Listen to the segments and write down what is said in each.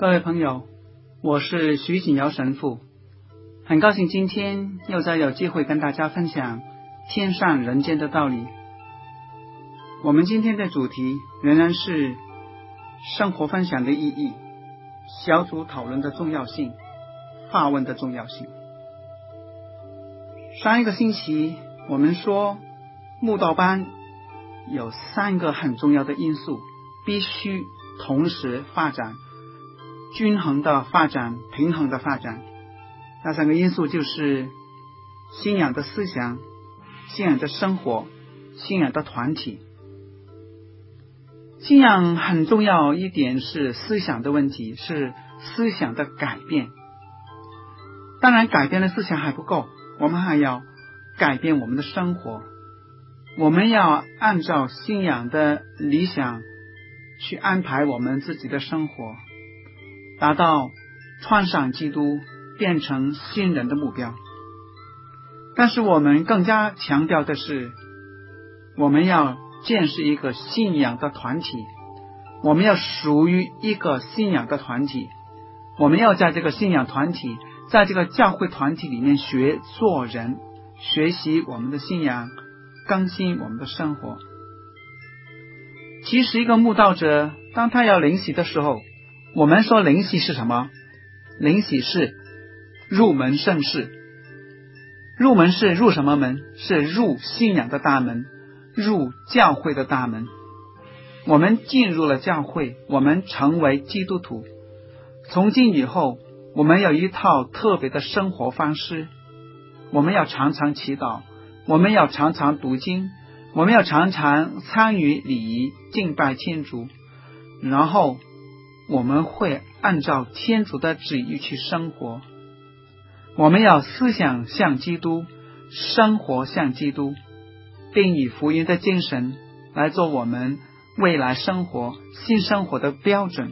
各位朋友，我是徐锦尧神父，很高兴今天又再有机会跟大家分享天上人间的道理。我们今天的主题仍然是生活分享的意义、小组讨论的重要性、发问的重要性。上一个星期我们说慕道班有3个很重要的因素，必须同时发展，均衡的发展，平衡的发展。那3个因素就是信仰的思想、信仰的生活、信仰的团体。信仰很重要一点是思想的问题，是思想的改变。当然改变了思想还不够，我们还要改变我们的生活。我们要按照信仰的理想去安排我们自己的生活，达到穿上基督变成新人的目标。但是我们更加强调的是，我们要建设一个信仰的团体，我们要属于一个信仰的团体，我们要在这个信仰团体，在这个教会团体里面学做人，学习我们的信仰，更新我们的生活。其实一个慕道者当他要灵洗的时候，我们说灵洗是什么？灵洗是入门圣事。入门是入什么门？是入信仰的大门，入教会的大门。我们进入了教会，我们成为基督徒。从今以后，我们有一套特别的生活方式。我们要常常祈祷，我们要常常读经，我们要常常参与礼仪敬拜天主，然后我们会按照天主的旨意去生活。我们要思想像基督，生活像基督，并以福音的精神来做我们未来生活新生活的标准。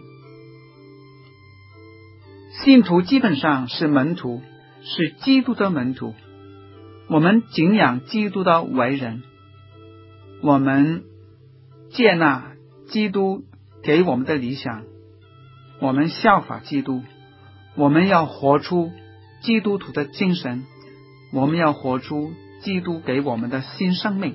信徒基本上是门徒，是基督的门徒。我们敬仰基督的为人，我们接纳基督给我们的理想，我们效法基督，我们要活出基督徒的精神，我们要活出基督给我们的新生命。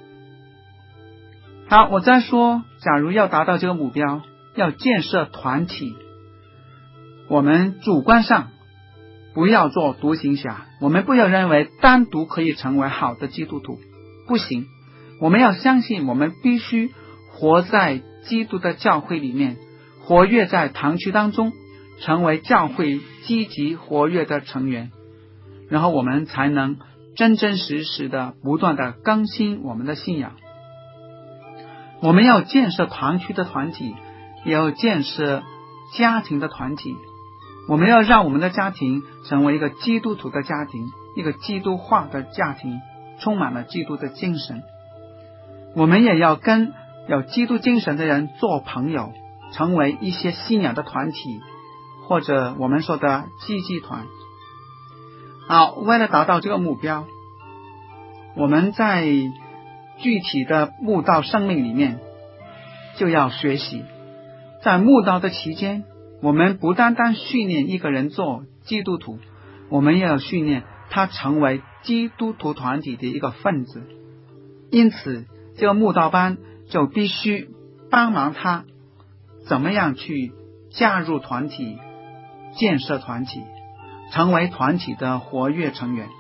好，我再说，假如要达到这个目标，要建设团体，我们主观上不要做独行侠，我们不要认为单独可以成为好的基督徒，不行。我们要相信，我们必须活在基督的教会里面，活跃在堂区当中，成为教会积极活跃的成员，然后我们才能真真实实的不断的更新我们的信仰。我们要建设堂区的团体，也要建设家庭的团体。我们要让我们的家庭成为一个基督徒的家庭，一个基督化的家庭，充满了基督的精神。我们也要跟有基督精神的人做朋友，成为一些信仰的团体，或者我们说的基济团。好，为了达到这个目标，我们在具体的慕道生命里面就要学习。在慕道的期间，我们不单单训练一个人做基督徒，我们也要训练他成为基督徒团体的一个分子。因此这个慕道班就必须帮忙他怎么样去加入团体，建设团体，成为团体的活跃成员。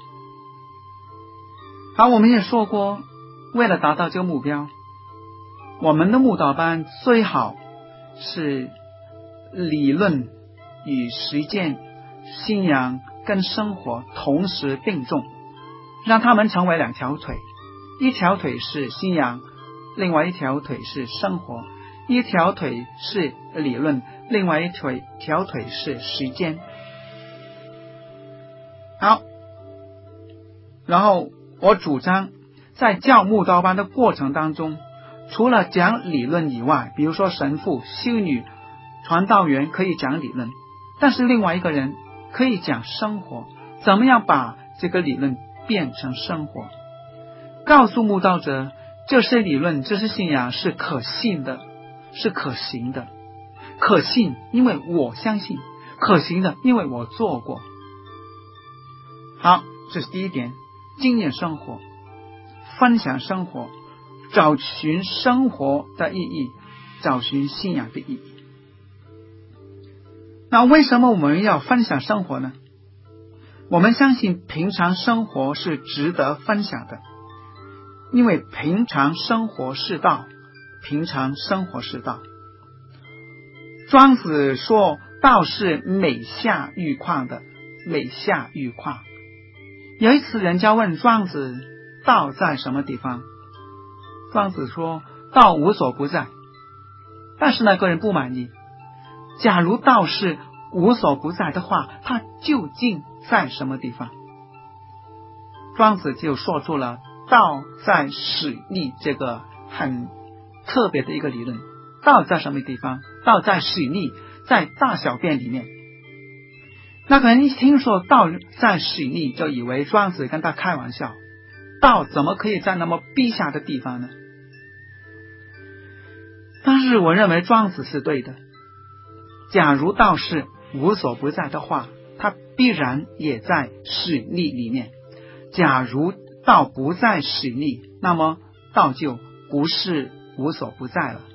好，我们也说过，为了达到这个目标，我们的慕道班最好是理论与实践、信仰跟生活同时并重，让他们成为2条腿，一条腿是信仰，另外一条腿是生活，一条腿是理论，另外一条腿是实践。好，然后我主张在教慕道班的过程当中，除了讲理论以外，比如说神父、修女、传道员可以讲理论，但是另外一个人可以讲生活，怎么样把这个理论变成生活，告诉慕道者这些理论，这些信仰是可信的，是可行的， 可信，因为我相信；可行的，因为我做过。好，这是第一点，经验生活，分享生活，找寻生活的意义，找寻信仰的意义。那为什么我们要分享生活呢？我们相信平常生活是值得分享的，因为平常生活是道，平常生活是道。庄子说道是美下愈况的，美下愈况。有一次人家问庄子道在什么地方，庄子说道无所不在。但是那个人不满意，假如道是无所不在的话，它究竟在什么地方？庄子就说出了道在水里这个很特别的一个理论。道在什么地方？道在水里，在大小便里面。那个人一听说道在水里，就以为庄子跟他开玩笑，道怎么可以在那么逼下的地方呢？但是我认为庄子是对的，假如道是无所不在的话，它必然也在水力里面。假如道不在水力，那么道就不是无所不在了。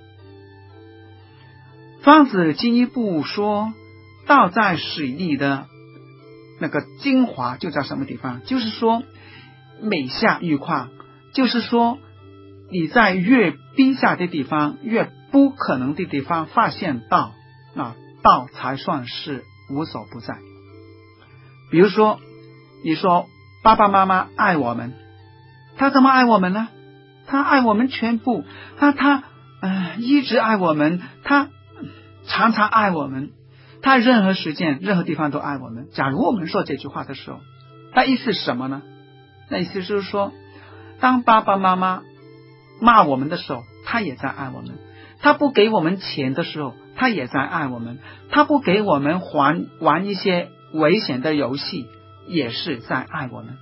庄子进一步说，道在水力的那个精华就在什么地方？就是说美下愈况，就是说你在越逼下的地方，越不可能的地方发现道，那道才算是无所不在。比如说你说爸爸妈妈爱我们，他怎么爱我们呢？他爱我们全部，他一直爱我们，他常常爱我们，他任何时间任何地方都爱我们。假如我们说这句话的时候，那意思是什么呢？那意思就是说，当爸爸妈妈骂我们的时候，他也在爱我们；他不给我们钱的时候，他也在爱我们；他不给我们玩一些危险的游戏，也是在爱我们。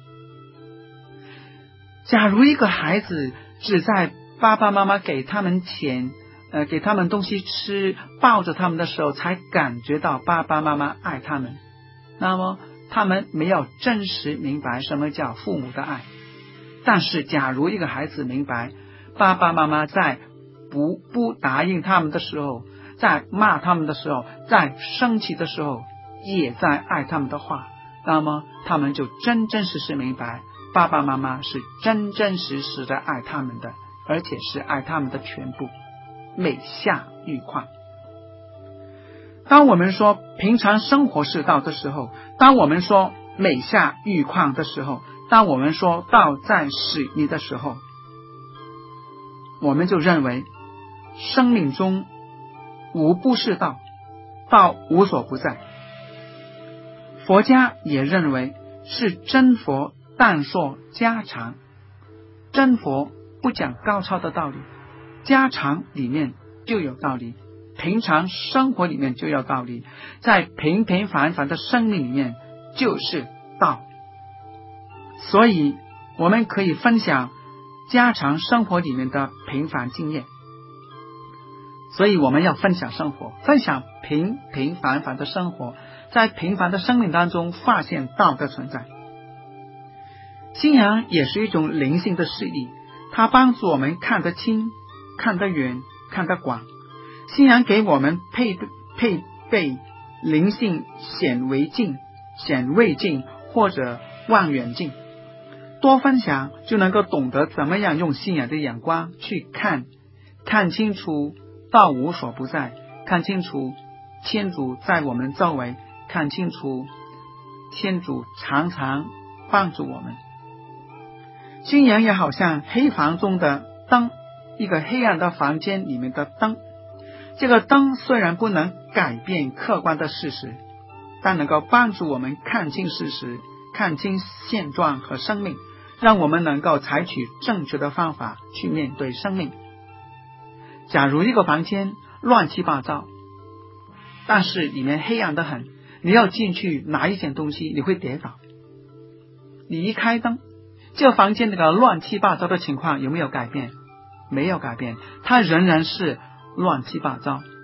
假如一个孩子只在爸爸妈妈给他们钱，给他们东西吃，抱着他们的时候才感觉到爸爸妈妈爱他们，那么他们没有真实明白什么叫父母的爱。但是假如一个孩子明白爸爸妈妈在不答应他们的时候，在骂他们的时候，在生气的时候也在爱他们的话，那么他们就真真实实明白爸爸妈妈是真真实实的爱他们的，而且是爱他们的全部，美下愈况。当我们说平常生活是道的时候，当我们说美下愈况的时候，当我们说道在水里的时候，我们就认为生命中无不是道，道无所不在。佛家也认为是真佛但说家常，真佛不讲高超的道理，家常里面就有道理，平常生活里面就有道理，在平平凡凡的生命里面就是道。所以我们可以分享家常生活里面的平凡经验，所以我们要分享生活，分享平平凡凡的生活，在平凡的生命当中发现道的存在。信仰也是一种灵性的视力，它帮助我们看得清、看得远、看得广。信仰给我们配备灵性显微镜、显微镜或者望远镜，多分享就能够懂得怎么样用信仰的眼光去看清楚道无所不在，看清楚天主在我们周围，看清楚天主常常帮助我们。信仰也好像黑房中的灯，一个黑暗的房间里面的灯。这个灯虽然不能改变客观的事实，但能够帮助我们看清事实，看清现状和生命，让我们能够采取正确的方法去面对生命。假如一个房间乱七八糟，但是里面黑暗得很，你要进去拿一件东西，你会跌倒。你一开灯，这个房间那个乱七八糟的情况有没有改变？没有改变，它仍然是乱七八糟。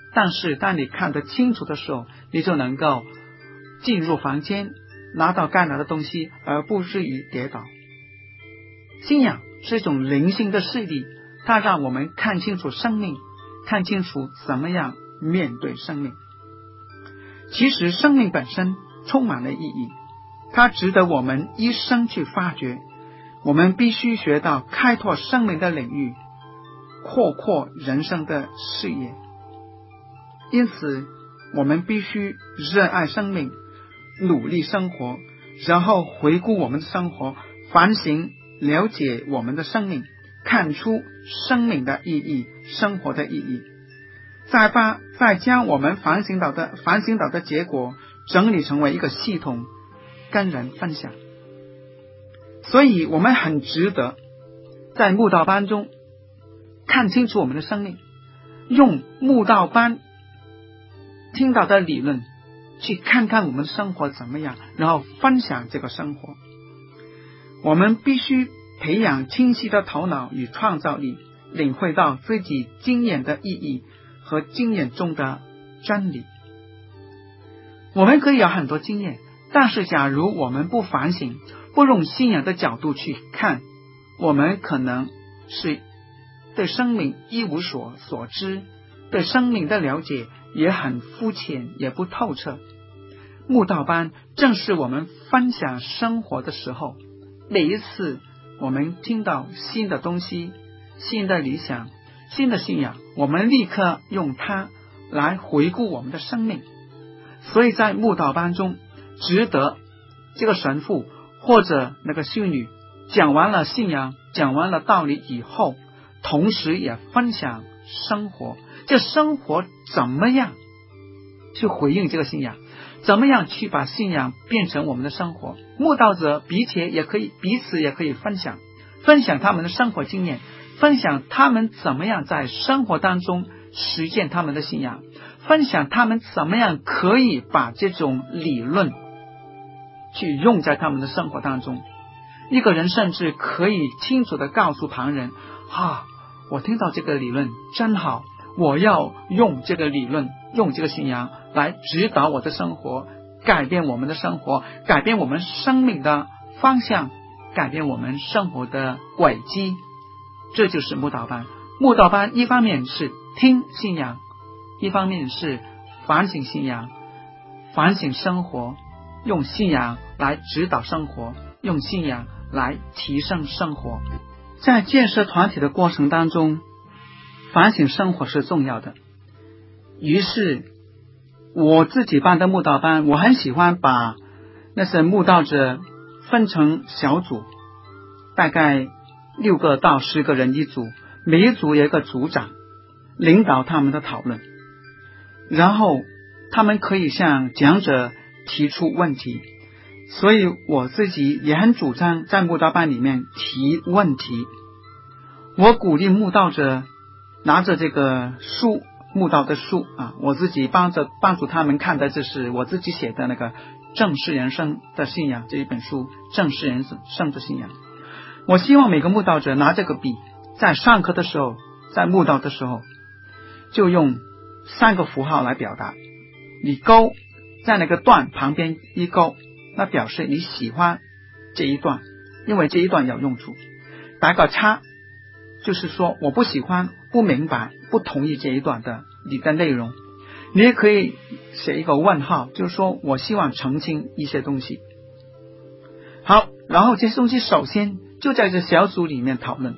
但是当你看得清楚的时候，你就能够进入房间，拿到该拿的东西，而不至于跌倒。信仰是一种灵性的视力，它让我们看清楚生命，看清楚怎么样面对生命。其实生命本身充满了意义，它值得我们一生去发掘。我们必须学到开拓生命的领域，扩人生的视野。因此我们必须热爱生命，努力生活，然后回顾我们的生活，反省了解我们的生命，看出生命的意义，生活的意义，再将我们反省到的结果整理成为一个系统，跟人分享。所以我们很值得在慕道班中看清楚我们的生命，用慕道班听到的理论去看看我们的生活怎么样，然后分享这个生活。我们必须培养清晰的头脑与创造力，领会到自己经验的意义和经验中的真理。我们可以有很多经验，但是假如我们不反省，不用信仰的角度去看，我们可能是对生命一无所知，对生命的了解也很肤浅，也不透彻。慕道班正是我们分享生活的时候，每一次我们听到新的东西，新的理想，新的信仰，我们立刻用它来回顾我们的生命。所以在慕道班中，值得这个神父或者那个修女讲完了信仰，讲完了道理以后，同时也分享生活，这生活怎么样去回应这个信仰，怎么样去把信仰变成我们的生活。慕道者彼此也可以分享他们的生活经验，分享他们怎么样在生活当中实践他们的信仰，分享他们怎么样可以把这种理论去用在他们的生活当中。一个人甚至可以清楚地告诉旁人，我听到这个理论真好，我要用这个理论，用这个信仰来指导我的生活，改变我们的生活，改变我们生命的方向，改变我们生活的轨迹。这就是慕道班。慕道班一方面是听信仰，一方面是反省信仰，反省生活，用信仰来指导生活，用信仰来提升生活。在建设团体的过程当中，反省生活是重要的。于是我自己办的慕道班，我很喜欢把那些慕道者分成小组，大概6个到10个人一组，每一组有一个组长领导他们的讨论，然后他们可以向讲者提出问题。所以我自己也很主张在慕道班里面提问题。我鼓励慕道者拿着这个书，慕道的书我自己帮助他们看的，这是我自己写的那个正视人生的信仰这一本书，正视人生的信仰。我希望每个慕道者拿这个笔，在上课的时候，在慕道的时候，就用3个符号来表达。你勾在那个段旁边一勾，那表示你喜欢这一段，因为这一段有用处。打个叉，就是说我不喜欢，不明白，不同意这一段的你的内容。你也可以写一个问号，就是说我希望澄清一些东西。好，然后这些东西首先就在这小组里面讨论。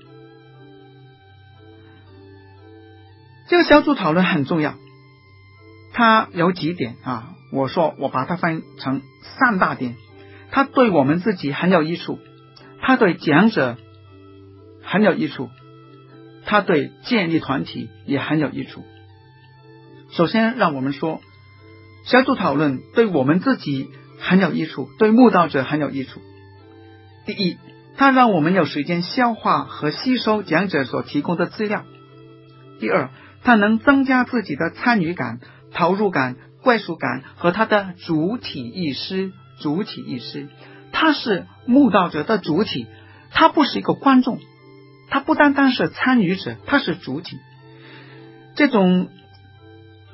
这个小组讨论很重要，它有几点我把它分成3大点。它对我们自己很有益处，它对讲者很有益处，它对建立团体也很有益处。首先让我们说，小组讨论对我们自己很有益处，对慕道者很有益处。第一，它让我们有时间消化和吸收讲者所提供的资料。第二，它能增加自己的参与感、投入感、归属感和他的主体意识。他是慕道者的主体，他不是一个观众，他不单单是参与者，他是主体。这种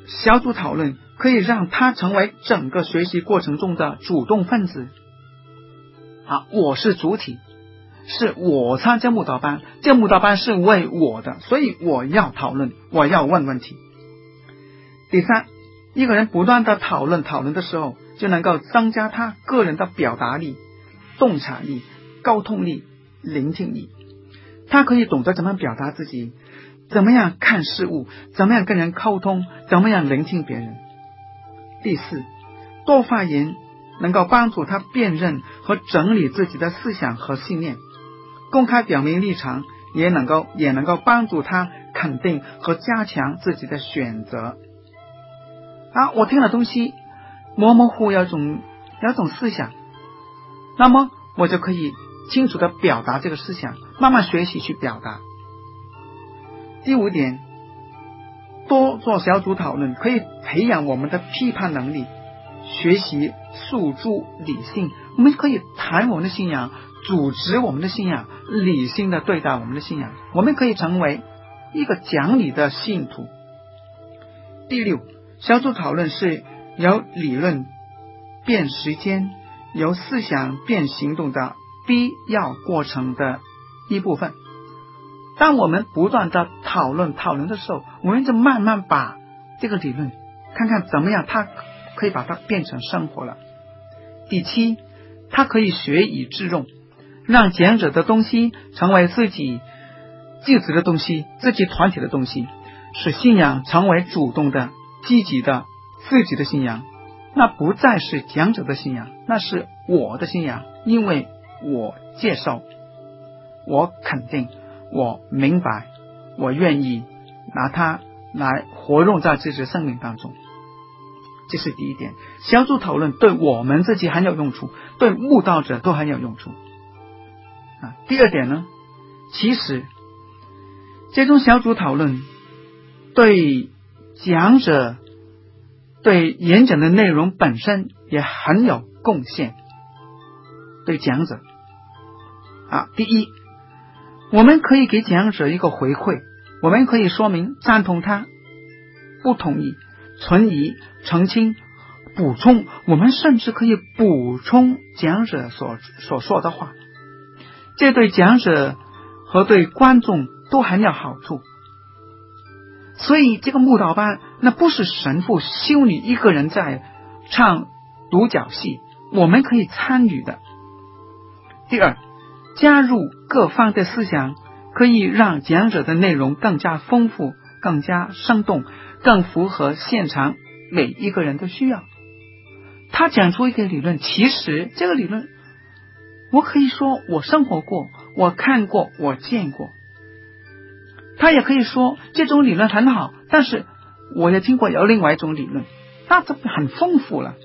小组讨论可以让他成为整个学习过程中的主动分子。我是主体，是我参加慕道班，这慕道班是为我的，所以我要讨论，我要问问题。第三，一个人不断的讨论的时候，就能够增加他个人的表达力、洞察力、沟通力、聆听力。他可以懂得怎么表达自己，怎么样看事物，怎么样跟人沟通，怎么样聆听别人。第四，多发言能够帮助他辨认和整理自己的思想和信念，公开表明立场也能够帮助他肯定和加强自己的选择。我听了东西模模糊有种思想，那么我就可以清楚的表达这个思想，慢慢学习去表达。第五点，多做小组讨论可以培养我们的批判能力，学习诉诸理性。我们可以谈我们的信仰，组织我们的信仰，理性的对待我们的信仰，我们可以成为一个讲理的信徒。第六，小组讨论是由理论变实践，由思想变行动的必要过程的一部分。当我们不断的讨论的时候，我们就慢慢把这个理论看看怎么样它可以把它变成生活了。第七，它可以学以致用，让讲者的东西成为自己自己的东西，自己团体的东西，使信仰成为主动的、积极的自己的信仰。那不再是讲者的信仰，那是我的信仰，因为我接受，我肯定，我明白，我愿意拿它来活用在自己的生命当中。这是第一点，小组讨论对我们自己很有用处，对慕道者都很有用处。第二点呢，其实这种小组讨论对讲者对演讲的内容本身也很有贡献。对讲者第一，我们可以给讲者一个回馈，我们可以说明赞同他、不同意、存疑、澄清、补充，我们甚至可以补充讲者所说的话，这对讲者和对观众都很有好处。所以这个慕道班那不是神父修女一个人在唱独角戏，我们可以参与的。第二，加入各方的思想可以让讲者的内容更加丰富、更加生动，更符合现场每一个人的需要。他讲出一个理论，其实这个理论我可以说我生活过，我看过，我见过。他也可以说这种理论很好，但是我也听过有另外一种理论，那这很丰富了。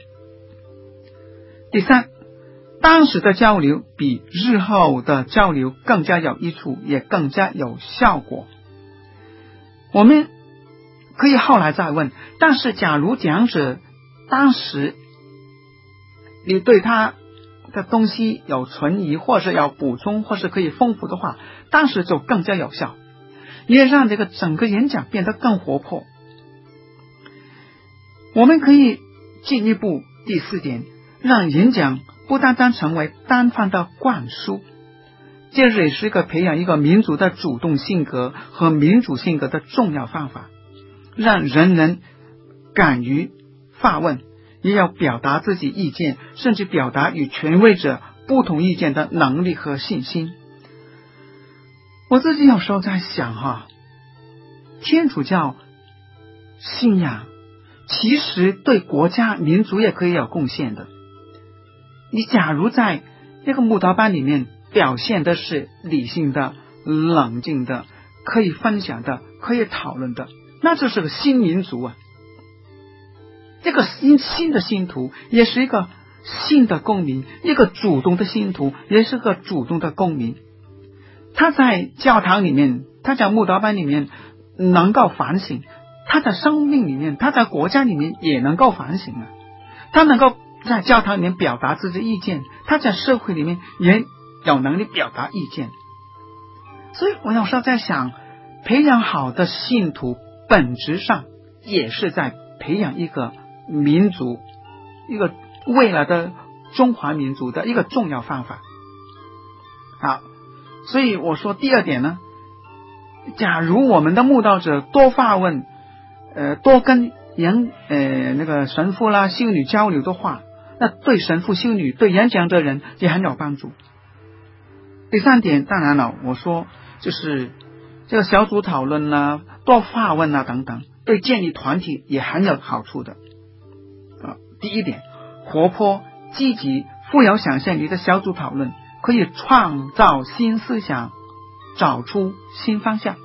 第三，当时的交流比日后的交流更加有益处，也更加有效果。我们可以后来再问，但是假如讲者当时你对他的东西有存疑，或是要补充，或是可以丰富的话，当时就更加有效，也让这个整个演讲变得更活泼。我们可以进一步，第四点，让演讲不单单成为单方的灌输，这也是一个培养一个民族的主动性格和民主性格的重要方法，让人人敢于发问，也要表达自己意见，甚至表达与权威者不同意见的能力和信心。我自己有时候在想天主教信仰其实对国家民族也可以有贡献的。你假如在这个慕道班里面表现的是理性的、冷静的、可以分享的、可以讨论的，那就是个新民族啊。这个新的信徒也是一个新的公民，一个主动的信徒也是个主动的公民。他在教堂里面，他在慕道班里面能够反省，他在生命里面，他在国家里面也能够反省啊。他能够在教堂里面表达自己的意见，他在社会里面也有能力表达意见。所以我有时候在想，培养好的信徒本质上也是在培养一个民族，一个未来的中华民族的一个重要方法。好，所以我说第二点呢，假如我们的慕道者多发问，多跟那个神父啦、修女交流的话，那对神父、修女、对演讲的人也很有帮助。第三点，当然了，我说就是这个小组讨论啦、多发问啦等等，对建立团体也很有好处的。第一点，活泼、积极、富有想象力的小组讨论可以创造新思想，找出新方向。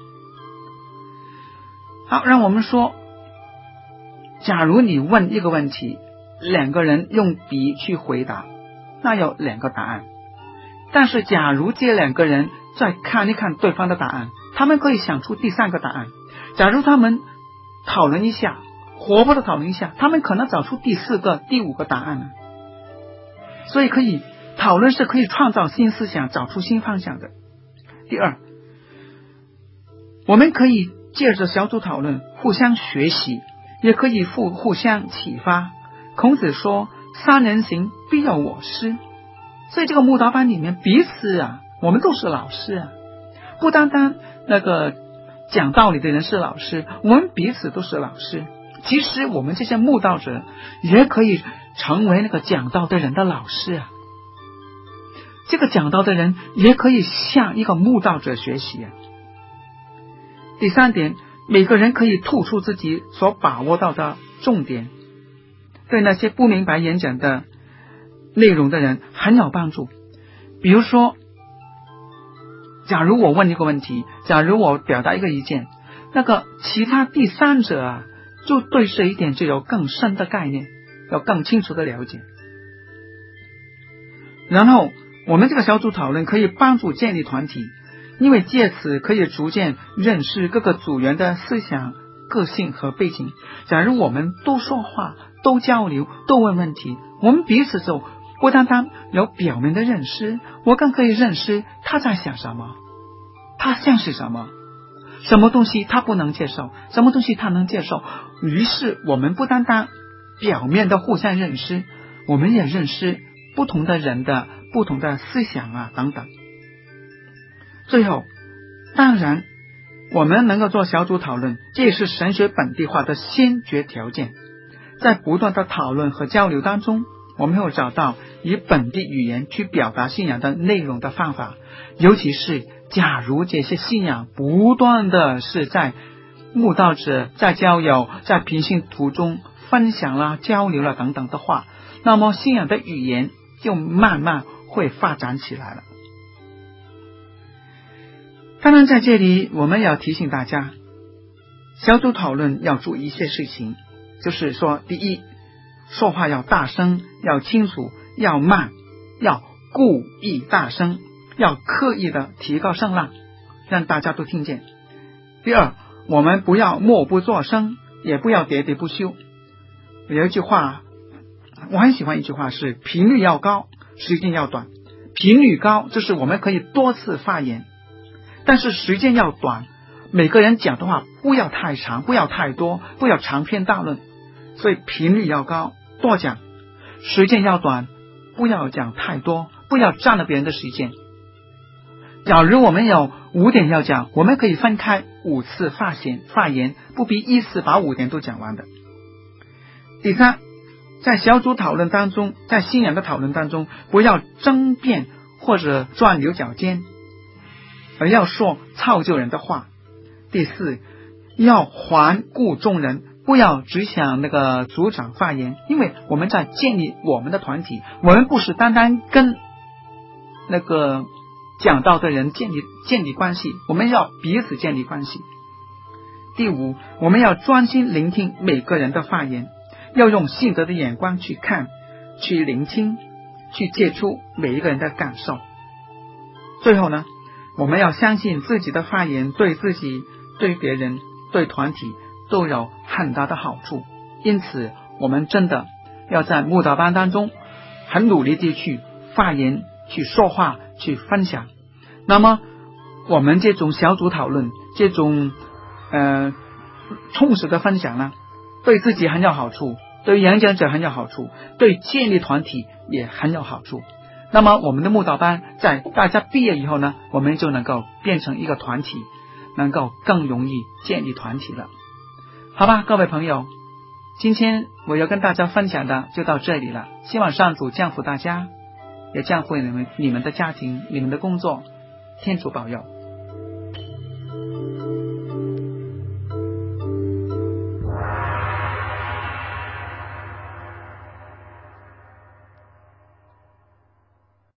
好，让我们说，假如你问一个问题，两个人用笔去回答，那有两个答案。但是假如这两个人再看一看对方的答案，他们可以想出第三个答案。假如他们讨论一下，活泼的讨论一下，他们可能找出第四个、第五个答案了。所以讨论是可以创造新思想，找出新方向的。第二，我们可以借着小组讨论互相学习，也可以互相启发。孔子说三人行，必有我师。所以这个慕道班里面彼此我们都是老师不单单那个讲道理的人是老师，我们彼此都是老师。其实我们这些慕道者也可以成为那个讲道的人的老师这个讲道的人也可以向一个慕道者学习第三点，每个人可以突出自己所把握到的重点，对那些不明白演讲的内容的人很有帮助。比如说，假如我问一个问题，假如我表达一个意见，那个其他第三者就对这一点就有更深的概念，有更清楚的了解。然后我们这个小组讨论可以帮助建立团体，因为借此可以逐渐认识各个组员的思想、个性和背景。假如我们都说话、都交流、都问问题，我们彼此就不单单有表面的认识，我更可以认识他在想什么，他像是什么，什么东西他不能接受，什么东西他能接受。于是我们不单单表面的互相认识，我们也认识不同的人的不同的思想等等。最后，当然我们能够做小组讨论，这也是神学本地化的先决条件。在不断的讨论和交流当中，我们会找到以本地语言去表达信仰的内容的方法，尤其是假如这些信仰不断的是在慕道者、在交友、在平信途中分享啦、交流啦等等的话，那么信仰的语言就慢慢会发展起来了。当然在这里我们要提醒大家，小组讨论要注意一些事情，就是说，第一，说话要大声，要清楚，要慢，要故意大声，要刻意的提高声浪，让大家都听见。第二，我们不要默不作声，也不要喋喋不休。有一句话我很喜欢，一句话是频率要高，时间要短。频率高就是我们可以多次发言，但是时间要短，每个人讲的话不要太长，不要太多，不要长篇大论。所以频率要高，多讲；时间要短，不要讲太多，不要占了别人的时间。假如我们有5点要讲，我们可以分开5次发言，不必一次把5点都讲完的。第三，在小组讨论当中，在信仰的讨论当中，不要争辩或者钻牛角尖，而要说造就人的话。第四，要环顾众人，不要只想那个组长发言，因为我们在建立我们的团体，我们不是单单跟那个讲道的人建立关系，我们要彼此建立关系。第五，我们要专心聆听每个人的发言，要用信德的眼光去看，去聆听，去接触每一个人的感受。最后呢，我们要相信自己的发言对自己、对别人、对团体都有很大的好处。因此我们真的要在慕道班当中很努力地去发言、去说话、去分享。那么我们这种小组讨论，这种充实的分享呢， 对自己很有好处，对演讲者很有好处，对建立团体也很有好处。那么我们的慕道班在大家毕业以后呢，我们就能够变成一个团体，能够更容易建立团体了。好吧，各位朋友，今天我要跟大家分享的就到这里了，希望上主降福大家，也降福你们的家庭，你们的工作，天主保佑。